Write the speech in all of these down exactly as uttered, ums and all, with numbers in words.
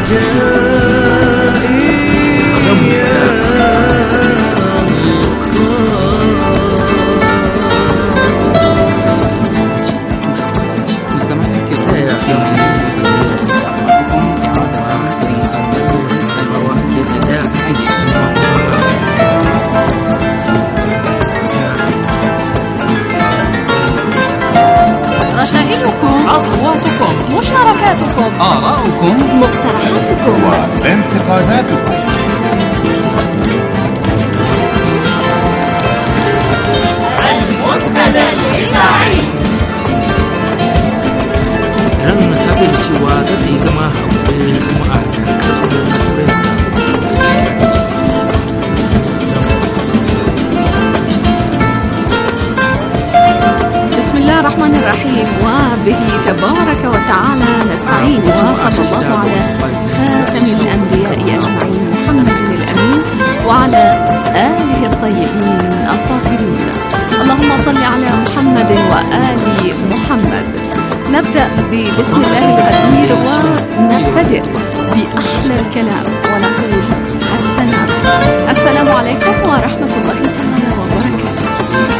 مشاركاتكم، آراؤكم، مقترحاتكم وانتقاداتكم. المنتدى الإذاعي. Ran ta bayyana cewa za ta yi zama haƙuri kuma a بسم الله الرحمن الرحيم، وبه تبارك وتعالى نستعين، وصلى الله على خاتم الأنبياء أجمعين محمد الأمين وعلى آله الطيبين الطاهرين. اللهم صل على محمد وآل محمد. نبدأ ببسم الله القدير ونبتدئ بأحلى الكلام ونقول السلام السلام عليكم ورحمة الله تعالى وبركاته.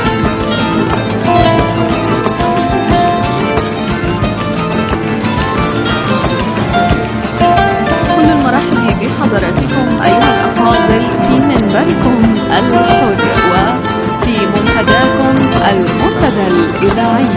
كل المرحب بحضراتكم أيها الأفاضل في منبركم الحر وفي منتداكم المنتدى الإذاعي.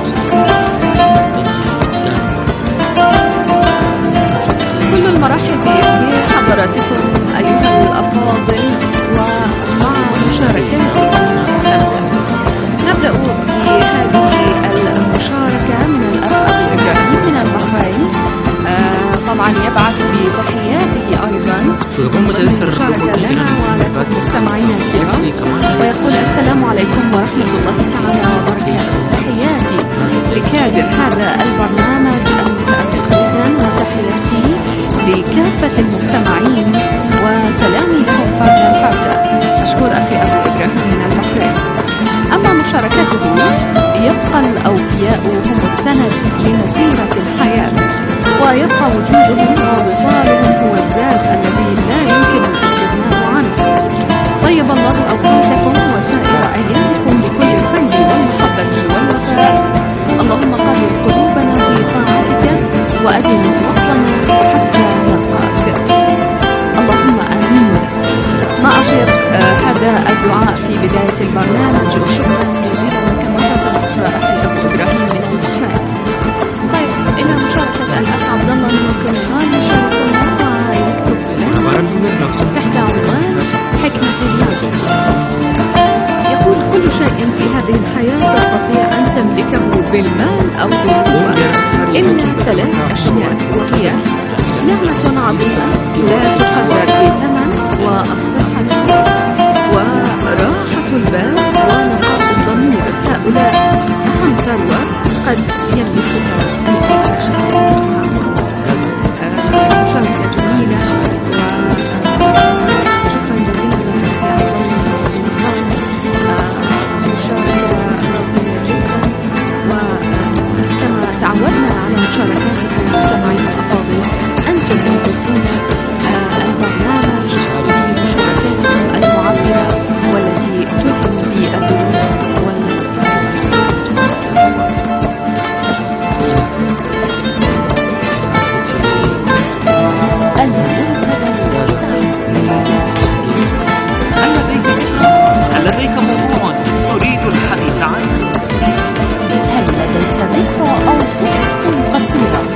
كل المرحب بحضراتكم أيها الأفاضل ومع مشاركاتكم. نبدأ بهذه المشاركة من الأخ أبو إبراهيم من البحرين. آه طبعا يبعث بتحياته أيضا مشاركة لنا وعلى مستمعينا الكرام، ويقول السلام عليكم ورحمة الله تعالى وبركاته. تحياتي لكادر هذا البرنامج المتألق جدا، وتحياتي لكافة المستمعين وسلامي لهم فردا فردا. أشكر أخي أبو إبراهيم من البحرين. أما مشاركته، يبقى الأوفياء هم السند لمسيرة الحياة، ويبقى وجودهم ووصالهم هو الزاد الذي لا يمكن الاستغناء عنه. طيب الله أوقاتكم وسائر أيامكم بكل خير والمحبة والوفاء. اللهم قرب قلوبنا في طاعتك وأدم وصلنا حتى نلقاك، اللهم آمين. ما أطيب آه هذا الدعاء في بداية البرنامج، وشكرا جزيلا لك مرة أخرى أخي أبو إبراهيم من البحرين. طيب إلى مشاركة الأخ عبد الله من السنغال يشاركنا ويكتب لنا تحت عنوان حكمة الله. يقول كل شيء في هذه الحياة تستطيع أن تملكه بالمال أو بالقوة إلا ثلاث أشياء، وهي نعمة عظيمة لا تقدر بثمن، والصحة وراحة البال ونقاء الضمير. هؤلاء أهم ثروة قد يملكها الإنسان. مشاركة جميلة وشكرا جزيلا لك يا عبد الله من السنغال. مشاركة رائعة جدا، وكما تعودنا على مشاركاتكم مستمعينا الأفاضل، أنتم تنقذون البرنامج بمشاركاتكم المعبرة والتي تلهم بالدروس هل لديك موضوع تريد الحديث عنه؟ هل لديك ذكرى أو قصة قصيرة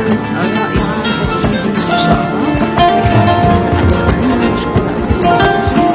رائعة ستفيدنا إن شاء الله بحلقة اليوم. شكرا.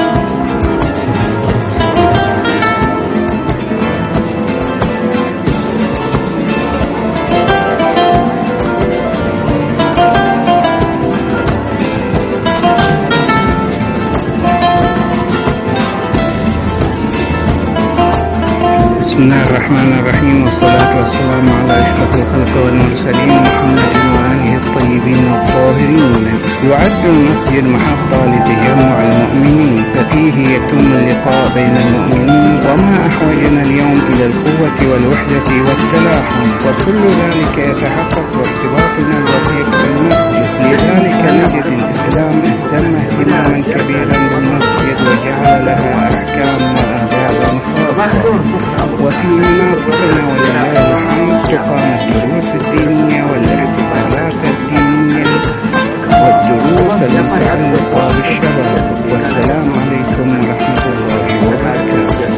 بسم الله الرحمن الرحيم، والصلاة والسلام على أشرف الخلق والمرسلين محمد وآله الطيبين الطاهرين. يعد المسجد محطة لتجمع المؤمنين، ففيه يتم اللقاء بين المؤمنين، وما أحوجنا اليوم إلى القوة والوحدة والتلاحم، وكل ذلك يتحقق بارتباطنا الوثيق بالمسجد. لذلك نجد الإسلام اهتم اهتماما كبيرا بالمسجد وجعل لها أحكام وآداب خاصة. وفي مناطقنا ولله الحمد تقام الدروس الدينية والاحتفالات الدينية والدروس المتعلقة بالشباب. والسلام عليكم ورحمة الله وبركاته.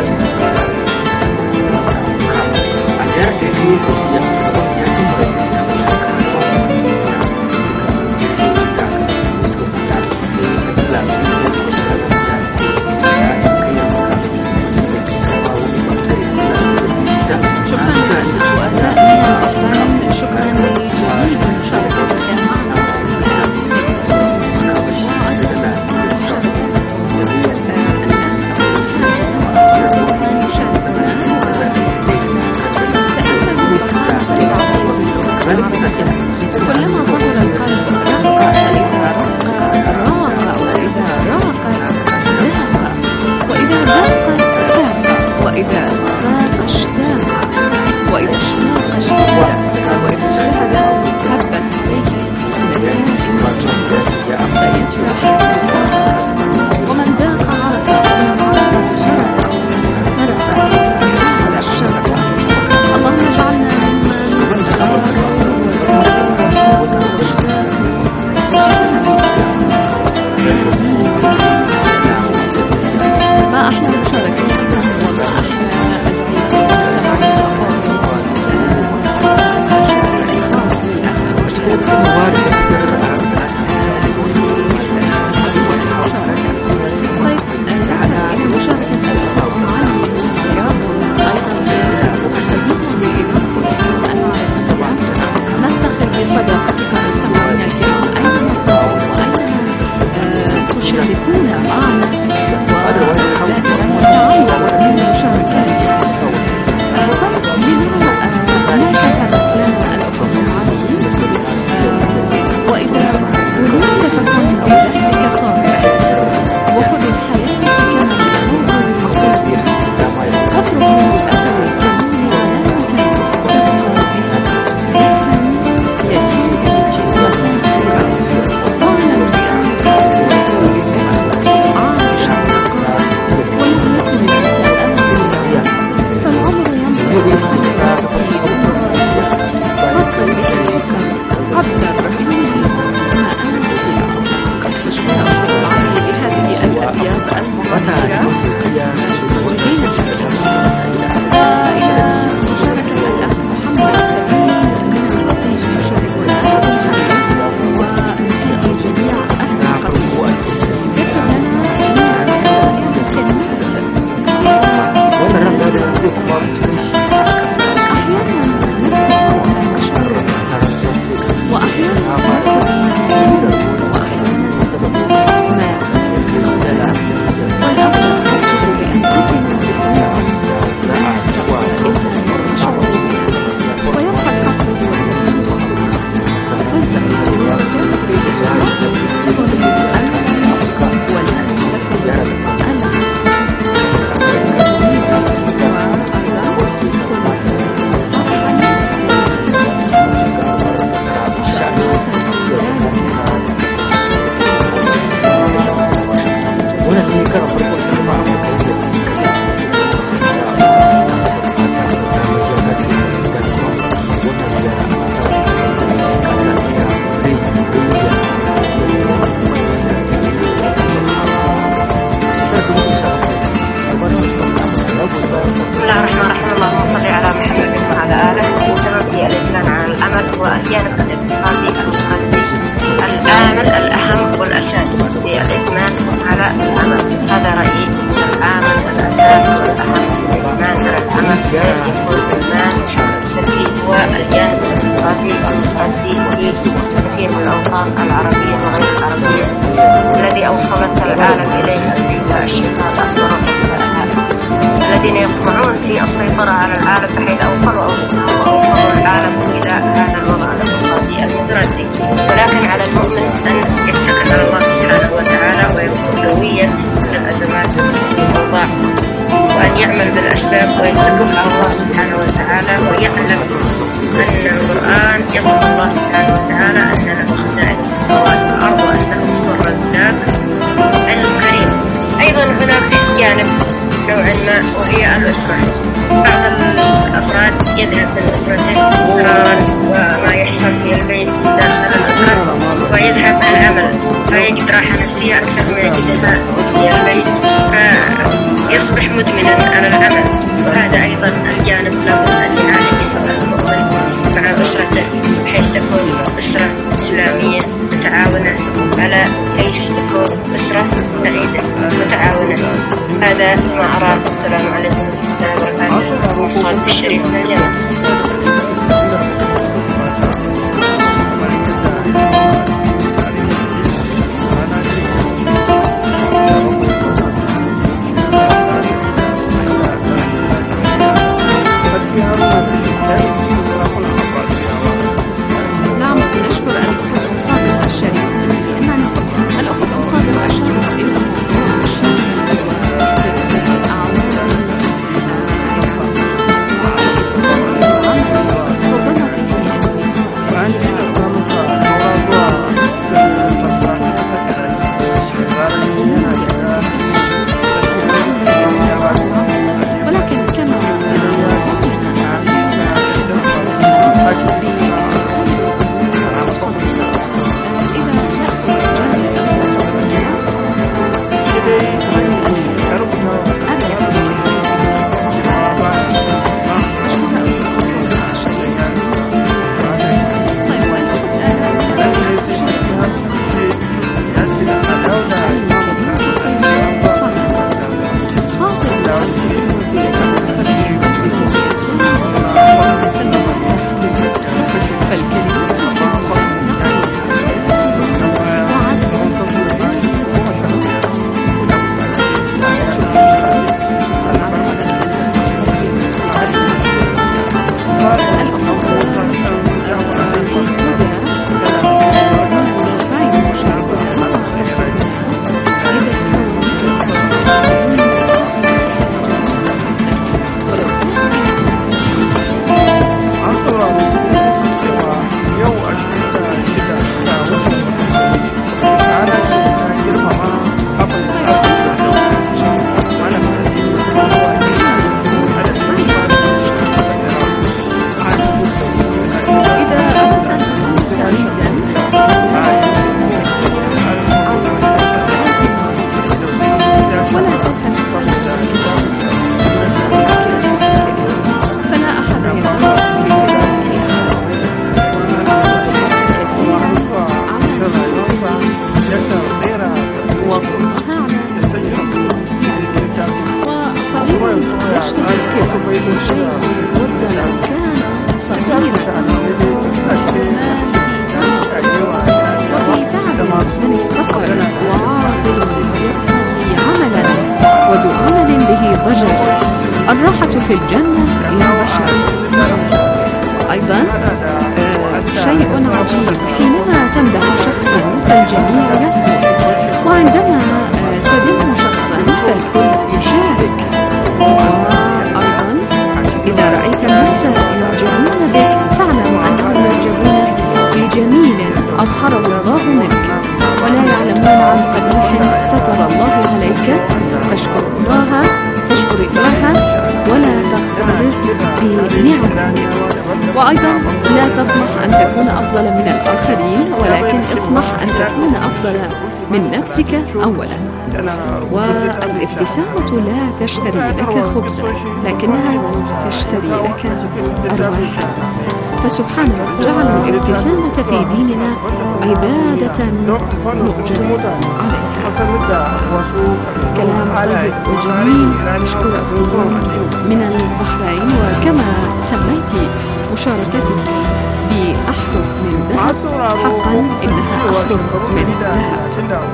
كلما ظهر القلب رق، فإذا رق راق، وإذا راقت ذاق، وإذا ذاقت ذاق، وإذا ذاق اشتاق، وإذا اشتاق اشتاق، وإذا اشتهد هبت عليه نسيم فيجرح. ومن ذاق عرف، ومن عرف شرف، عرف على الشرف. اللهم اجعلنا ما أحلى المشاركة وما أحلى المستمعين الخاص للأهل. صداقتك مستمعينا الكرام أينما كنتم وأينما تشاركون معنا ودائما نتعلم من المشاركات. طيب لما ما كتبت لنا الأخت معاذ الاقتصادي المقدم، العامل الأهم والأساس في الإدمان على العمل. هذا رأيي. العامل الأساس والأهم في الإدمان على العمل يكون الإدمان السلبي هو الجانب الاقتصادي المؤدي في كثير من الأوطان العربية وغير العربية الذي أوصلت العالم إليه أدعية الشيطان أكبر الذين يطمعون في السيطرة على العالم بحيث أوصلوا أنفسهم وأوصلوا العالم إلى هذا الوضع الاقتصادي المتردي. ولكن على المؤمن أن يتكل على الله سبحانه وتعالى ويكون قويا للأزمات والأوضاع، وأن يعمل بالأسباب ويتوكل على الله سبحانه وتعالى، ويعلم أن القرآن يصف الله سبحانه وتعالى أن له خزائن السماوات والأرض وأنه هو الرزاق الكريم. أيضا هناك جانب نوعا ما وهي الأسرة. بعض الأفراد يذهب من أسرته وما يحصل في البيت داخل الأسرة ويذهب العمل فيجد راحة نفسية أكثر ما يجدها في البيت فيصبح مدمنا على العمل. وهذا أيضا الجانب لابد أن يعالجه المؤمن مع أسرته بحيث تكون أسرة إسلامية متعاونة على كيف تكون أسرة سعيدة متعاونة. هذا ما أرى. السلام عليكم ورحمة الله وبركاته. صوت الشريف من اليمن. نعم، نشكر الأخت أم صادق الشريف. إنما الأخت أم صادق أشارت إلى موضوع الراحة في الجنة للبشر. أيضا شيء عجيب حينما تمدح شخصا فالجميع يسمع، وعندما تذم شخصا فالكل يشارك. وأيضا إذا رأيت الناس يعجبون بك فاعلم أنهم يعجبون بجميل أظهره الله منك، ولا يعلمون عن قبيح ستر الله عليك. فاشكر الله فاشكر الله ولا تغتر بنعمه. وأيضا لا تطمح أن تكون أفضل من الآخرين، ولكن اطمح أن تكون أفضل من نفسك أولا. والابتسامة لا تشتري لك خبزا، لكنها تشتري لك أرواحا. فسبحان الله جعلوا الابتسامة في ديننا عبادة نؤجر عليها. كلام طيب وجميل. مشكورة أختي من البحرين. وكما سميت مشاركتك بأحرف من ذهب، حقا إنها أحرف من ذهب.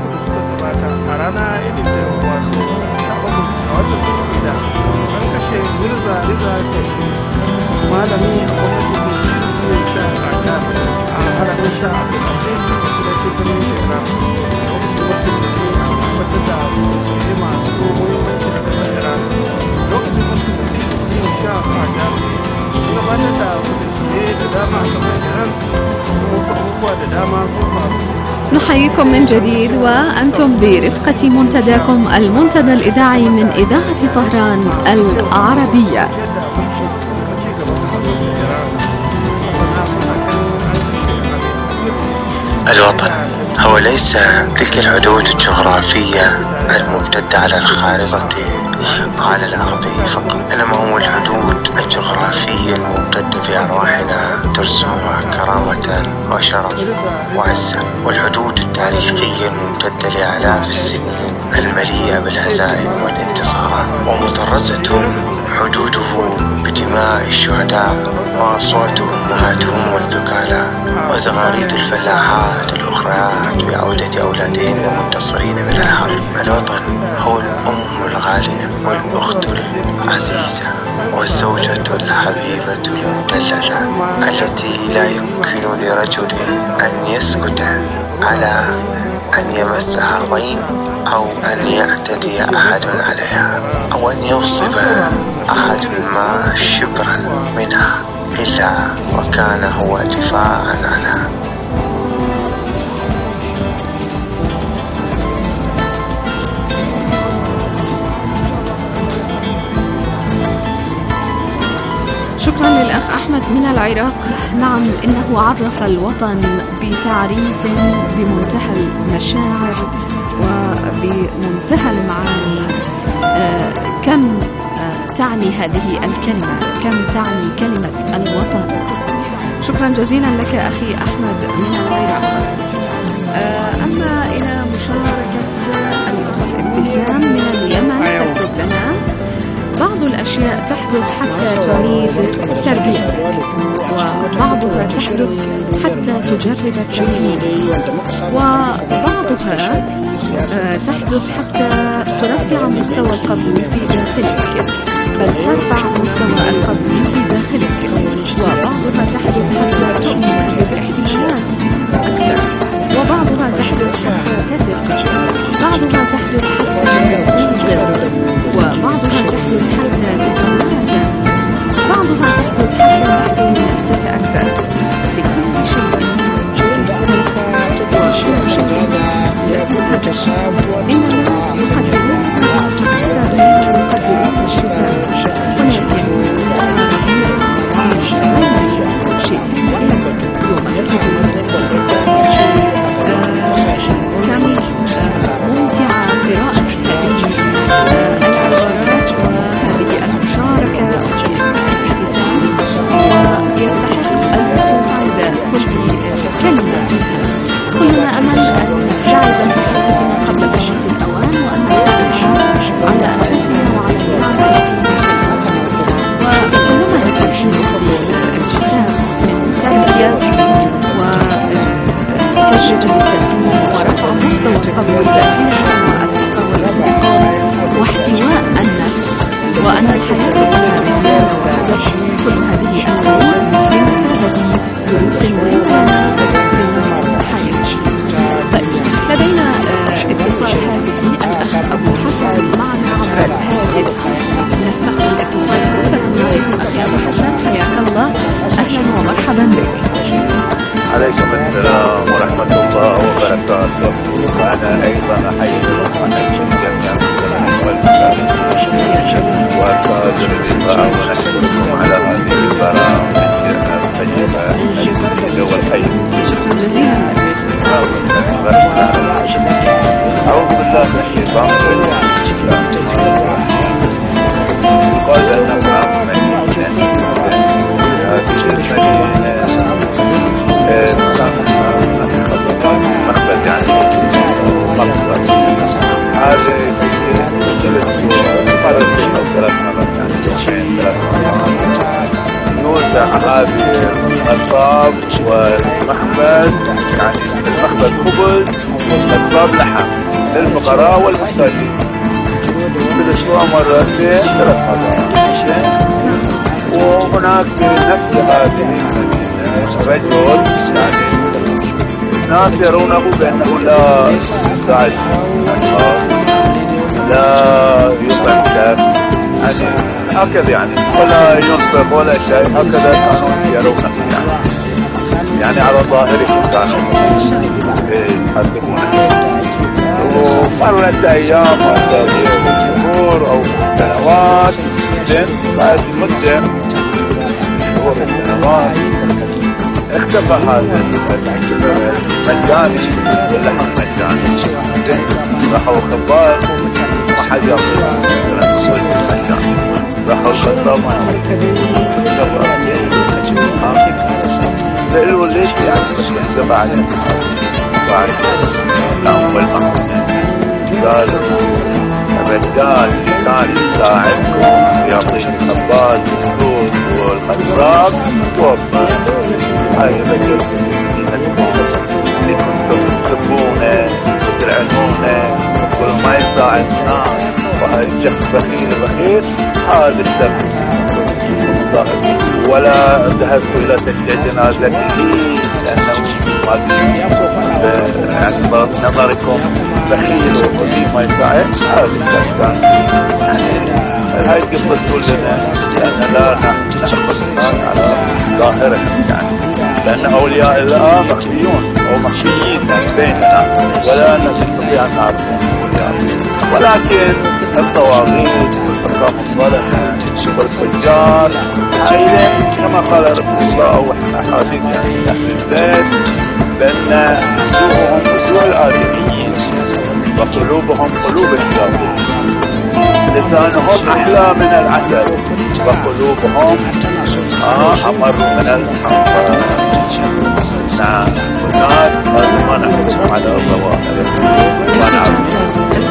نحييكم من جديد وأنتم برفقة منتداكم المنتدى الإذاعي من إذاعة طهران العربية. الوطن هو ليس تلك الحدود الجغرافية الممتدة على الخارطة على الأرض فقط، إنما هو الحدود الجغرافية الممتدة في أرواحنا ترسمها كرامة وشرف وعزة، والحدود التاريخية الممتدة لآلاف السنين المليئة بالهزائم والانتصارات، ومطرزة حدوده بدماء الشهداء وأصوات أمهاتهم والثكالى وزغاريد الفلاحات الأخريات بعودة أولادهم ومنتصرين من الحرب. الوطن هو الأم الغالية والأخت العزيزة والزوجة الحبيبة المدللة التي لا يمكن لرجل أن يسكت على أن يمسها ضيم أو أن يعتدي أحد عليها أو أن يوصف أحد ما شبرا منها إلا وكان هو دفاعا عنها. شكرا للأخ أحمد من العراق. نعم، إنه عرف الوطن بتعريف بمنتهى المشاعر وبمنتهى المعاني. آه كم آه تعني هذه الكلمة، كم تعني كلمة الوطن. شكرا جزيلا لك أخي أحمد من العراق. آه أما إلى مشاركة الأخت ابتسام من اليمن، تكتب لنا: بعض الأشياء تحدث حتى تعيد تربيتك، وبعضها تحدث حتى تجرب التسليم، وبعضها تحدث حتى ترفع مستوى القبول في داخلك، بل ترفع مستوى القبول في داخلك، وبعضها تحدث حتى تؤمن بالاحتمالات أكثر، وبعضها تحدث حتى تثق، بعضها تحدث حتى تستيقظ، وبعضها تحدث حتى تتوازن، بعضها تحدث حتى تحترم نفسك أكثر. لكل شيء يسرك وكل شيء يأتيك. إن الناس يقدرون التغيير ويقدرون الشفاء، ولكن شيء يوم كم ممتعة قراءة هذه العبارات وهذه المشاركة بابتسام، ويستحق الوقوف عند كل كلمة منها. كلنا أمل أن نعرف محبتنا قبل بشرة الأوان، وأن نقدر على أنفسنا وعلى النعمة التي نحبها، وكلما ذكرنا بالابتسام من تربية وتجربة التسليم ورفع مستوى القبول داخلنا والثقة والاستقامة واحتواء النفس، وأن الحياة لها رسالة وهدف. كل هذه الأمور بمثابة دروس وإنسانة في الحياة. طيب، لدينا اتصال هاتفي. الأخ أبو حسن معنا عبر الهاتف. نستقبل اتصالك. السلام عليكم أخي أبو حسن، حياك الله، أهلا ومرحبا بك. عليكم السلام ورحمة الله وبركاته. وأنا أيضا أحيي جميع المسلمين والمشاهدين والقادر الإطلاع، ونشكركم على هذه البرامج الطيبة الجميلة والحية. شكرا جزيلا. أعوذ بالله من الشيطان الرجيم. قال أنه من هذه المدينة يعني المخبز خبز وأطباب لحم للفقراء والمحتاجين في الأسبوع مرتين ثلاث مرات. وهناك في نفس هذه رجل يعني ناس يرونه بأنه لا يساعد لا يطعم يعني هكذا يعني ولا ينفق ولا شيء هكذا كانوا يرونه يعني يعني على ظاهره كانوا يحدثونه. ومرت أيام مرت شهور أو سنوات بعدين بعد مدة شهور سنوات اختفى هذا مجاني اللحم مجاني. راحوا خباز ما حد يعطيه مجاني. راحوا الخطاب ما سألوا ليش يعني بس يحسب عليه بعد نعم والمحمد قالوا الرجال اللي كان يساعدكم يعطيك الخباز والفلوس والخضراء توفى. هاي ذكركم اللي كنتم تحبونه وتلعنونه وكل ما يساعد الناس وهاي الشخص بخيل بخيل هذا السبب. ولا ذهبت إلى تشييع جنازته لأنه ما نظركم بخيل وكل ما يساعد هذا السبب. هاي قصة كلنا لأن لا نحفظ الناس على ظاهرة يعني لأن أولياء الله مخفيون أو مخفيين بيننا ولا نستطيع أن نعرفهم ولكن الطواغيت والأرقام الصالحة والفجار أيضا كما قال رسول الله وإحنا حديث يعني أهل البيت بأن وجوههم وجوه الآدميين وقلوبهم قلوب الشياطين. لسانهم أحلى من العسل وقلوبهم آه أمر من الحنطة. نعم والناس ما نحكم على الظواهر ما نعرف.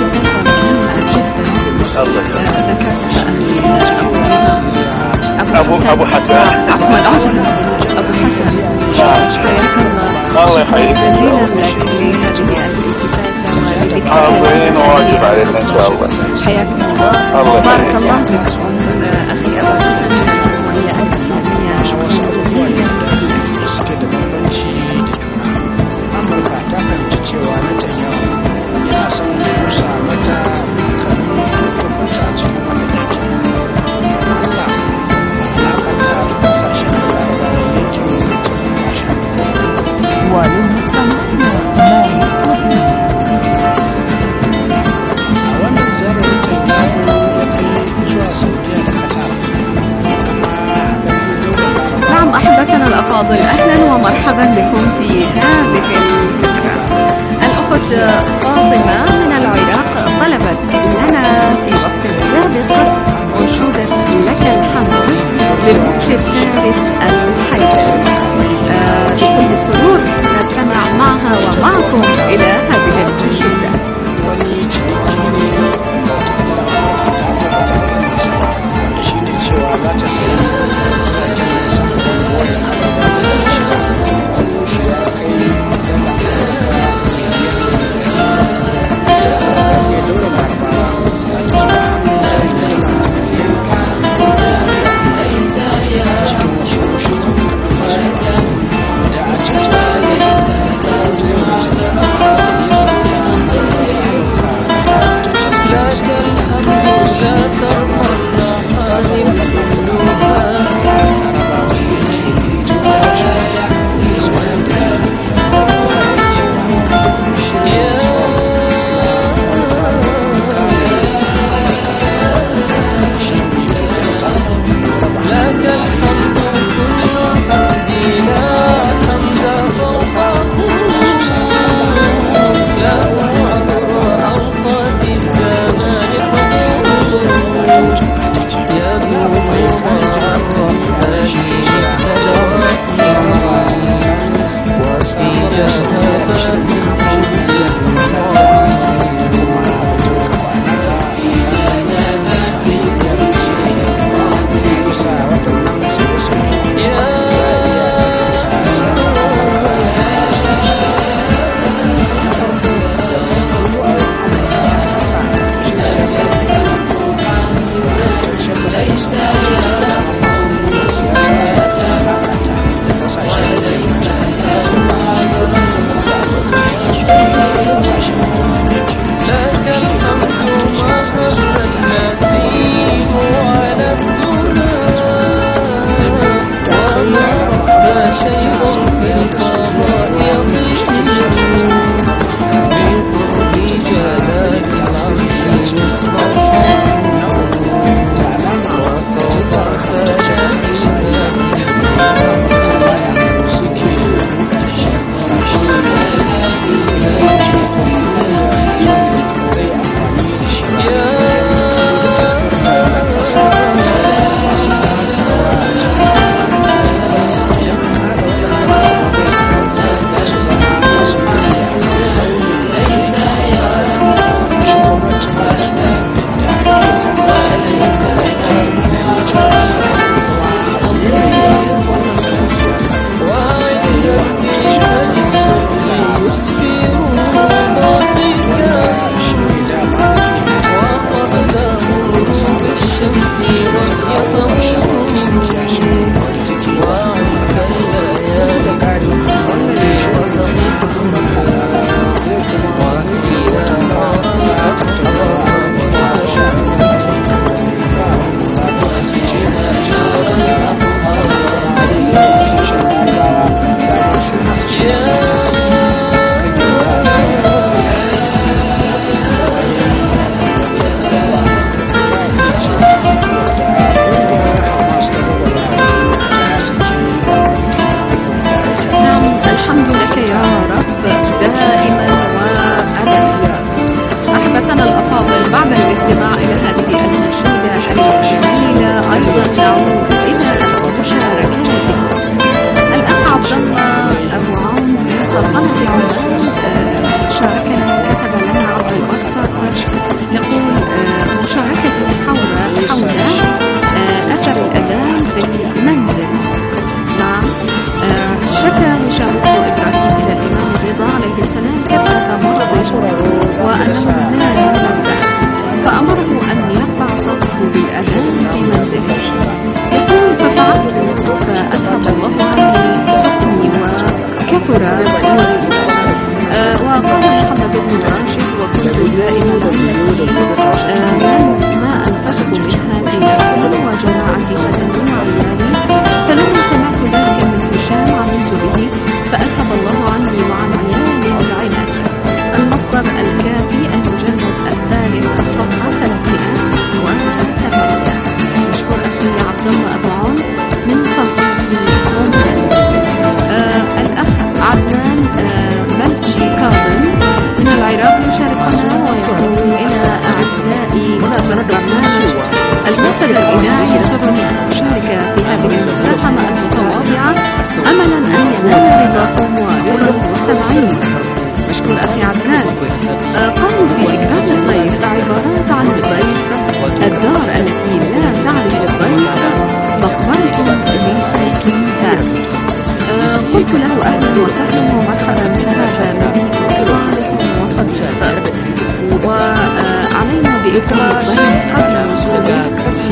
أبو أبو حسن عفوا عفوا أبو حسن حياك الله. الله يحييك. جزيلا لك لهذه الإفادة عظيم وواجب علينا إن شاء الله. حياك الله. بارك الله فيكم أخي أبو حسن الجمهورية الإسلامية. شكرا جزيلا. سلام كثرة مرضه وأنه لا يملك دخل، فأمره أن يرفع صوته بالأذان في منزله. يقول ففعلت فأذهب الله عني سقمي وكثر نوري. آه وقال محمد بن راشد وكنت دائما التي آه ما أنفسه منها في نفسي وجماعتي خدمي وعيالي، فلما سمعت ذلك من هشام عملت به فأذهب الله عني وعن عيالي العناد. المصدر الكافي المجلد الثالث الصفحة ثلاثمائة وثمانية. مشكور أخي عبد الله أبو عون من صفحة آه الأخ عدنان آه بلجي كاظم من العراق يشاركنا ويقول إلى أعزائي البرنامج المنتدى الإذاعي يسرني أن أشارك في هذه المساهمة المتواضعة أملا أن ينال رضاكم ورضا المستمعين. مشكور أخي عدنان. آه قالوا في إكرام الضيف عبارات عن الضيف الدار التي لا تعرف الضيف مقبرة لساكن ثاني. آه قلت له أهلا وسهلا ومرحبا بهذا نبيك صالح وصديق، وعلينا بإكرام الضيف قبل نزوله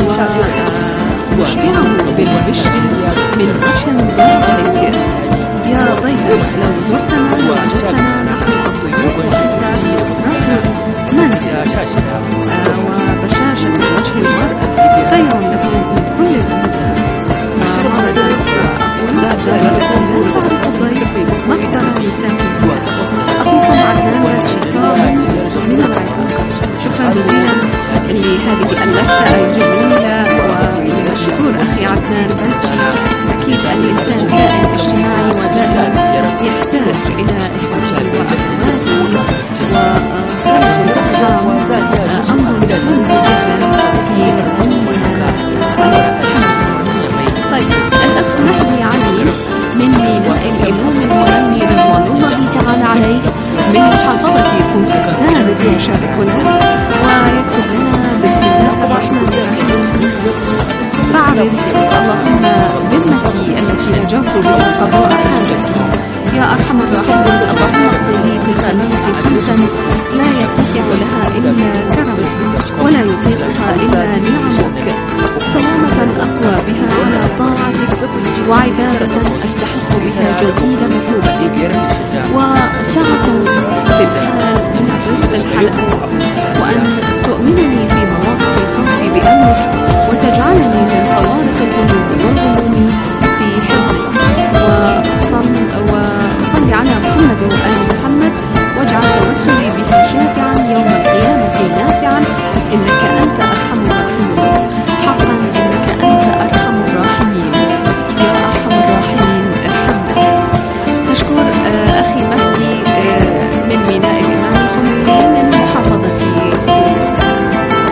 ونشبعه بالبشر من عشن ضيفك. يا ضيف لو زرتنا ووجدتنا نحن الضيوف وأنت رب منزل وبشاشة وجه المرأة خير لكم من كل الهدى. مرة أخرى أقول لا تعرف الضيف مقبرة يساكن. أخوكم عدنان بلجي من العراق. شكرا جزيلا لهذه اللفتة الجميلة ومشكور أخي عدنان بلجي. أكيد الإنسان كائن اجتماعي ودائما يحتاج إلى إخوته وأخواته، وصلة الأرحام أمر مهم جدا في زماننا هذا. طيب الأخ مهدي علي من ميناء الإمام المغني رضوان الله تعالى عليه من محافظة خوزستان يشاركنا ويكتب لنا بسم الله الرحمن الرحيم. فاعرض اللهم ذمتي التي نجوت بها قضاء حاجتي يا أرحم الراحمين. اللهم اقضي لي في الخميس خمسا لا يتسع لها إلا كرمك ولا يطيقها إلا نعمك، سلامة أقوى بها على طاعتك وعبادة أستحق بها جزيل مثوبتك، وسعة في الحال من الرزق الحلال، وأن تؤمنني في مواقف الخوف بأمرك وتجعلني من خوارق الذنوب والغموم في حفظك. وصل وصل على محمد وآل محمد واجعل توسلي به شافعا يوم القيامة نافعا، إنك أنت أرحم الراحمين. حقا إنك أنت أرحم الراحمين يا أرحم الراحمين ارحمنا. مشكور أخي مهدي من ميناء الإمام الخميني من محافظة خوزستان.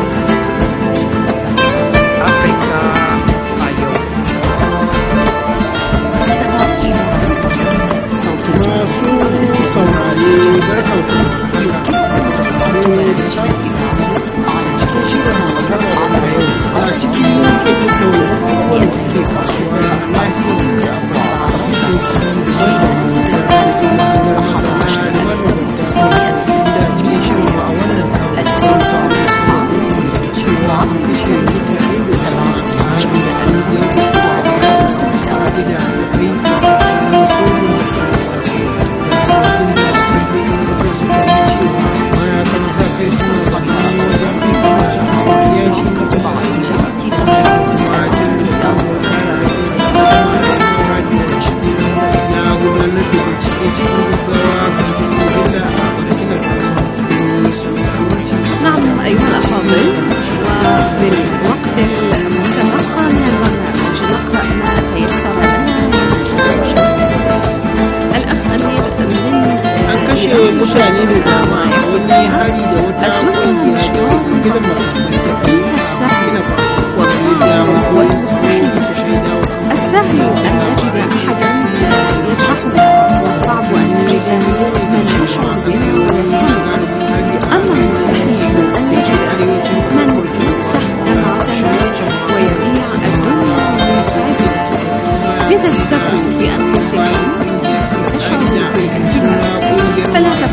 السهل أن نجد أحدا يطرحنا، والصعب أن نجد من يشعر بأنه يفهم. أما المستحيل أن نجد من يمسح دمعتنا ويبيع الدنيا ويسعدنا. لذا اتقوا بأنفسكم تشعروا بالإنجاب، فلا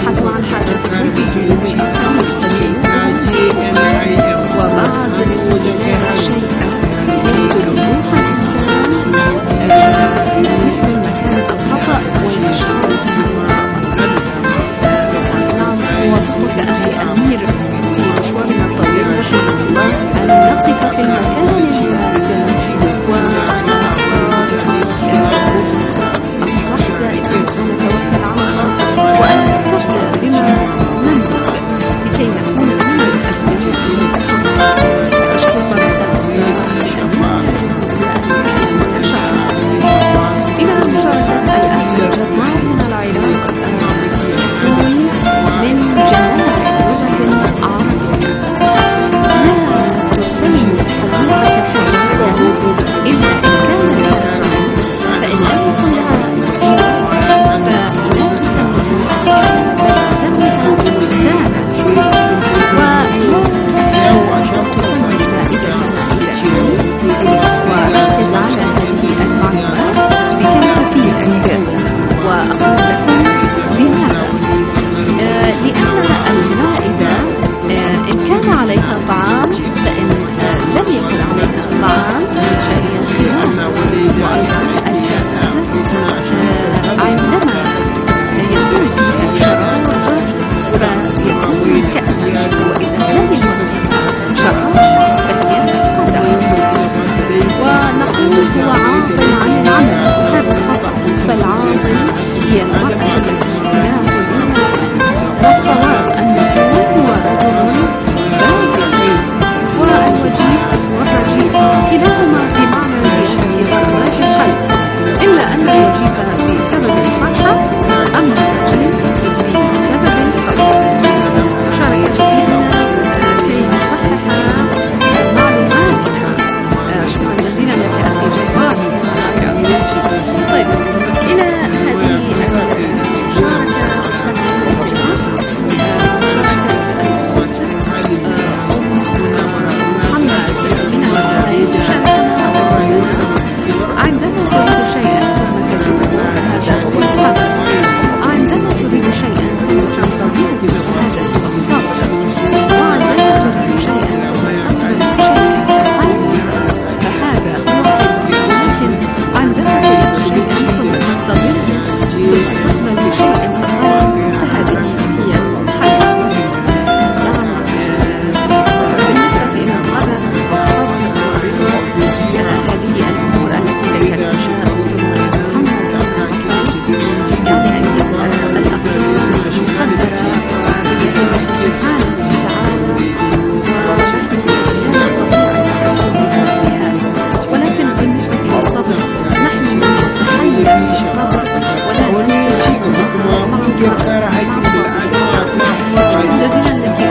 جزيلا لك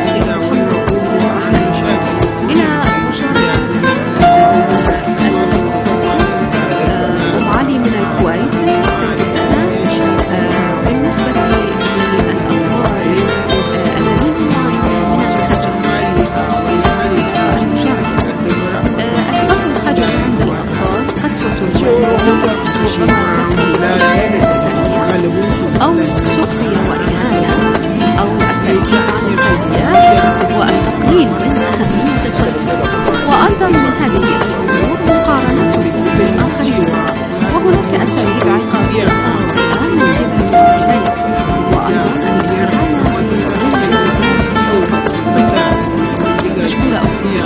إلى مشاركة أم علي من الكويت. بالنسبة للأطفال الذين أسباب الخجل عند الأطفال قسوة الوجه أو سخرية وإهانة أو التركيز على السلبيات والتقليل من أهمية الطفل، وأيضا من هذه الأمور مقارنته بالآخرين، وهناك أساليب عقابية خاطئة من قبل الوالدين، وأيضا الاستعانة مشكورة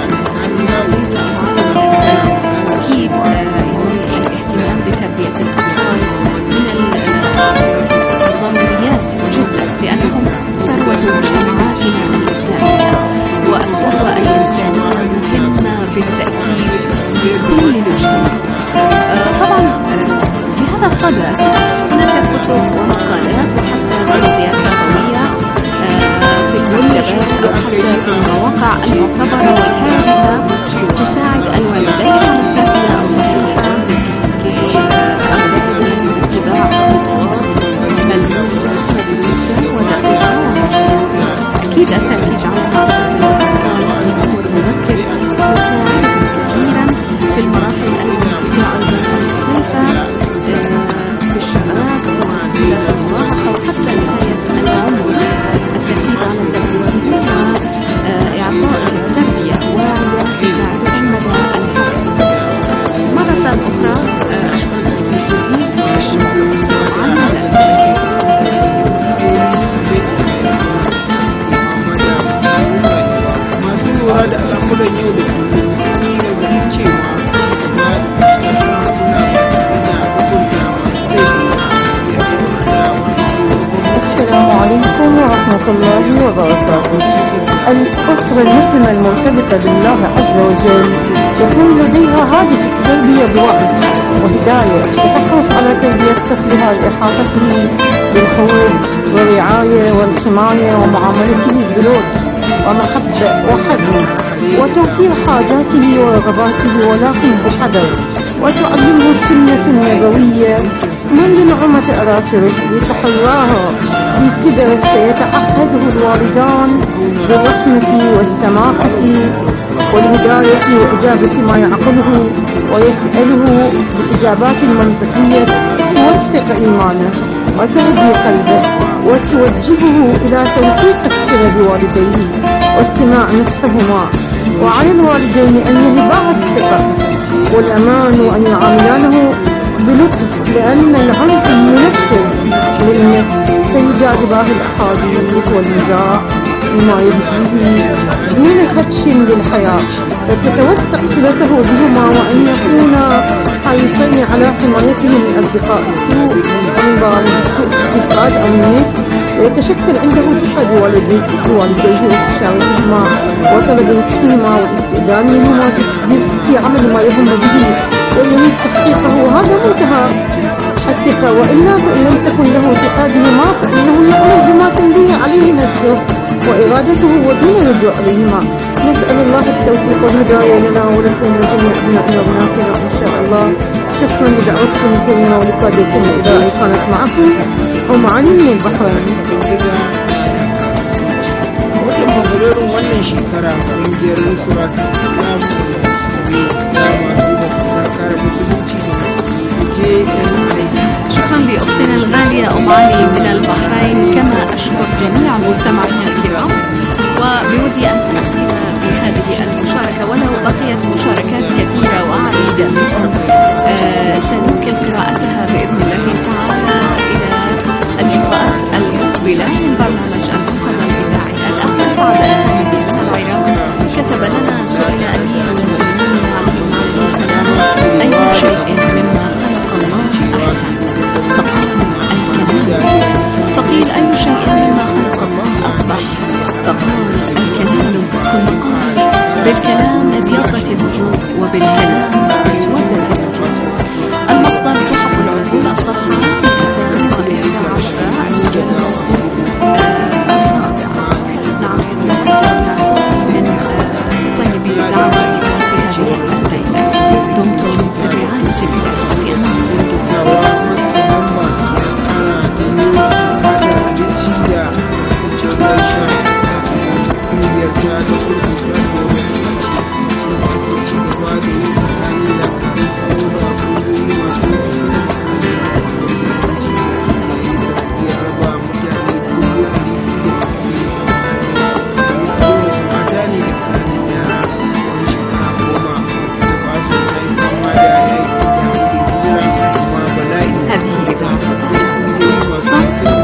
أكيد الاهتمام بتربية الأطفال من الضروريات جدا، لأنهم ثروة مجتمعاتنا الإسلامية والثروة الإنسانية مهمة بالتأكيد لكل مجتمع. طبعا في هذا الصدد هناك كتب ومقالات وحتى دراسات قوية في المكتبات أو حتى في المواقع المعتبرة والهادفة تساعد الوالدين على التربية الصحيحة لأولادهم باتباع خطوات ملموسة مدروسة ودقيقة. أكيد التركيز على معرفة الأطفال في العمر المبكر يساعدهم كثيرا في المراحل المختلفة في الشباب وإلى المراهقة وحتى نهاية العمر. التركيز على التربية وإعطاء التربية واعية تساعدهم مدى الحياة. مرة أخرى أشكركم بالجزيل الشكر على ذلك. السلام عليكم ورحمة الله وبركاته. الأسرة المسلمة المرتبطة بالله عز وجل يكون لديها هاجس التربية بوعي وهداية، وتحرص على تربية طفلها لإحاطته بالحب والرعاية والحماية ومعاملته بلطف ومحبة وحزم وتوفير حاجاته ورغباته، ولكن بحذر، وتعلمه السنة النبوية منذ نعومة أظافره لتحراها في كبره. سيتعهده الوالدان بالرحمة والسماحة والهداية وإجابة ما يعقله، ويسأله بالإجابات المنطقية توثق إيمانه وتهدي قلبه وتوجهه إلى توثيق الصلة بوالديه واستماع نصحهما. وعلى الوالدين أن يهباه الثقة والأمان وأن يعاملانه بلطف، لأن العنف المنفر للنفس سيجاذباه الأحاديث والمزاح بما يبديه دون خدش للحياة، وتتوثق صلته بهما، وأن يكونا حريصين على حمايته من أصدقاء السوء ومن بارد السوء الفساد أو النفس، ويتشكل عنده ثقة بوالديه واستشارتهما وطلب نصحهما والاستئذان منهما في عمل ما يهم به ويريد تحقيقه، وهذا منتهى الثقة. وإلا فإن لم تكن له ثقة بهما فإنه يعمل بما تنبيه عليه نفسه وإرادته ودون رجوع إليهما. نسأل الله التوفيق والهداية لنا ولكم ولجميع أبنائنا وبناتنا إن شاء الله. شكرا لدعوتكم الكريمة ولقادتكم الإذاعية. كانت معكم أم علي من البحرين. watan fabrairun wannan shekara ƙungiyar nusrat islam da masu da kare musulunci da musulunci. شكرا لأختنا الغالية أم علي من البحرين، كما أشكر جميع مستمعينا الكرام. وبودي أن أختم بهذه المشاركة، ولو بقيت مشاركات كثيرة وعديدة آه سننقل قراءتها بإذن الله تعالى إلى اللقاءات المقبلة من برنامج المقرر الإذاعي. الأخ سعد الحميدي من العراق كتب لنا: سئل أمير المؤمنين عليه السلام أي شيء مما خلق الله أحسن؟ فقال: الكمال. فقيل: أي شيء مما خلق الله أقبح؟ فقال: الكمال. ثم قال: بالكلام ابيضت الوجوه وبالكلام اسودت الوجوه. المصدر تحف العقول صفحة مئتين وإحدى عشر. ta da kurkuta da wasu ci gaba da yin tsakani da tsaro da kungiyoyi masu nufi da da yi sanadiyar raba mutane dubu ɗari da saba'in da su mata ne da ƙananan yara wani shekara goma da ba su ta yi fama da yaƙi da gudun hijira kuma bala'i da kungiyoyi masu nufi da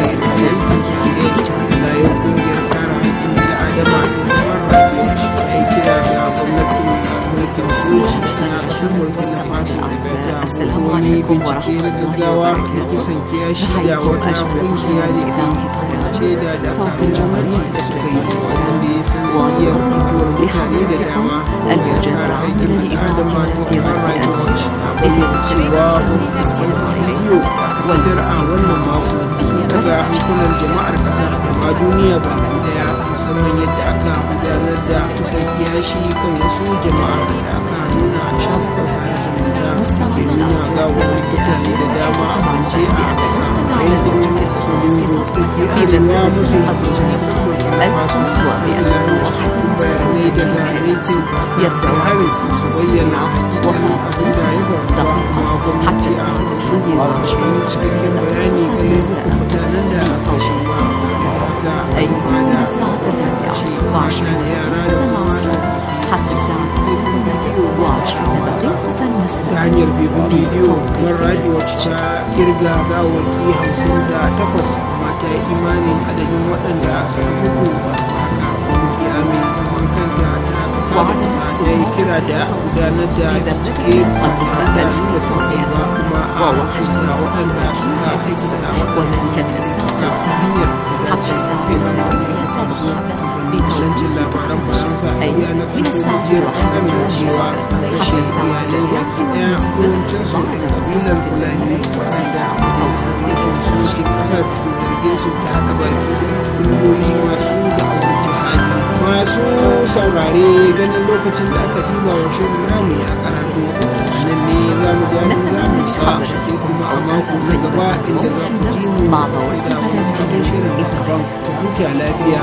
da yau kungiyar kare haƙƙin bil'adama da human rights watch ya yi kira ga gwamnatin mulkin soji na ƙasar burkina faso da ta wani bincike na gaggawa da kisan kiyashi da wata kungiya da ce da dakarun gwamnati da suka yi wanda ya sanadiyar mutuwar mutane da dama kungiyar kare haƙƙin bil'adama da human rights watch na bayyana cewa hukumar rediyo ta fitar a wannan mako sun daga hankulan jama'ar ƙasar da ma duniya baki daya musamman yadda aka gudanar da kisan kiyashi kan wasu jama'a da aka nuna a shafukan sada zumunta da nuna ga wani mutane da dama a kwance a ƙasa yankin solinzo da ke arewa maso yammacin ƙasar burkina faso bayanai daga yankin da harin su bayyana hakikanin abin da ya faruwa kuma gwamnati a hukumar cikakken bayani kan laifukan mutanen da aka shi ba da haka kuma da shi mata da yara da kuma حتى الساعة وعشرة دقيقة مساء ta hanyar bibin bidiyo kamar radio wacce ta kirga gawaki hamsin da takwas amma ta yi imanin adadin waɗanda suka mutu haka kungiya mai zaman kanta ta kasa da kasa ta yi kira da gudanar da bincike ba tare da nuna sauƙi ba kuma a hukunta waɗanda suka aikata waɗanda ta hanyar da dace da na Shancin labaran Faransa ya na karfin jiyar ƙasar na cewa kashe iyalai baki ɗaya yawancinsu da ƙabilar Fulani waɗanda majalisar yankin sojin ƙasar ke zargin su da haɗa baki da ƙungiyoyi masu da'awar jihadi. Masu saurare ganin lokacin da aka ɗiba wa shirin namu ya karatu nan ne za mu ja mu za mu sa sai kuma a mako na gaba inda za ku ji mu da wani cikin shirin na daban ku huta lafiya.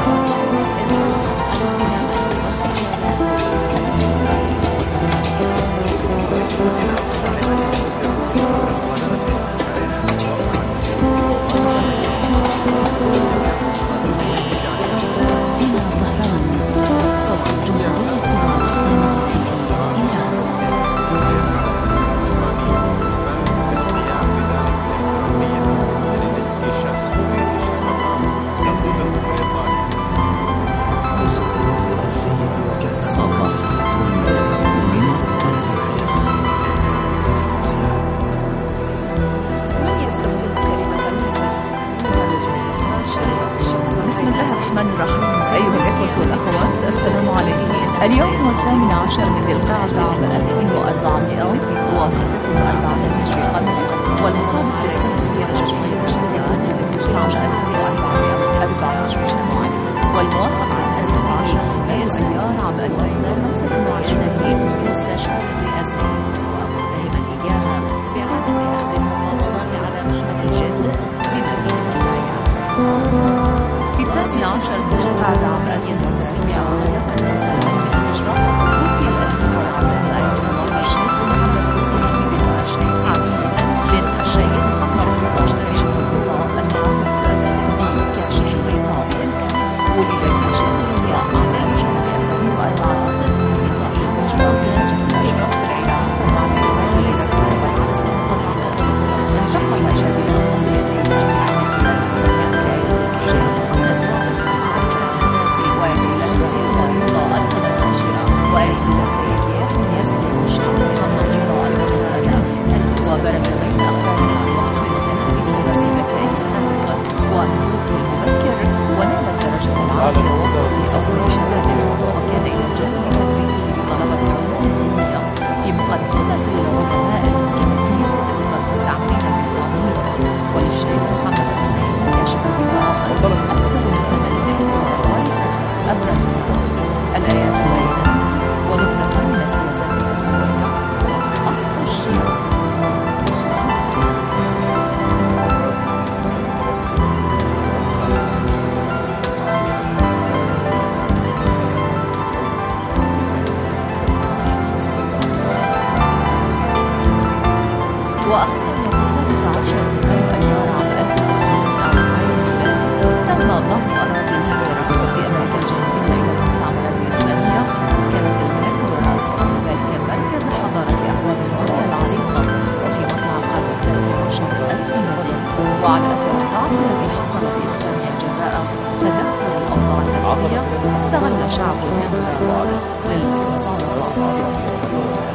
اليوم هو الثامن عشر من ذي القعدة عام ألف وأربعمائة وستة وأربعين هجري قمري والمصادف للسادس رجب شهريار من هجري عام ألف وأربعمائة وأربعة عشر شمسي والموافق على السادس عشر من مايو أيار عام ألفين وخمسة وعشرين مستشار الرئاسي واتهم إياها بعدم أخذ المفاوضات على محمل الجد بمدينة الرياض. في الثاني عشر من جماد عام ألف وتسعمائة وثلاثة وثلاثين هجرة توفي الأمير عبد الملك بن الشيخ محمد حسين بن الشيخ عبد بن الشيخ محمد الراشد القضاء المعروف بكاشف الغطاء. ولد كاشف الغطاء على شهر ألفين وأربعة سنة إسرائيل هجرة بنجم الأشرف في العراق وعلى رجل سلسلة على سنة طريقة انشق المشاهد السياسية الاجتماعية إلى الإسلام كآية الشيخ النساء على السعادة وإلى الطريقة المتناشرة وإلى استغل شعب الأندلس للنظام الطائفي.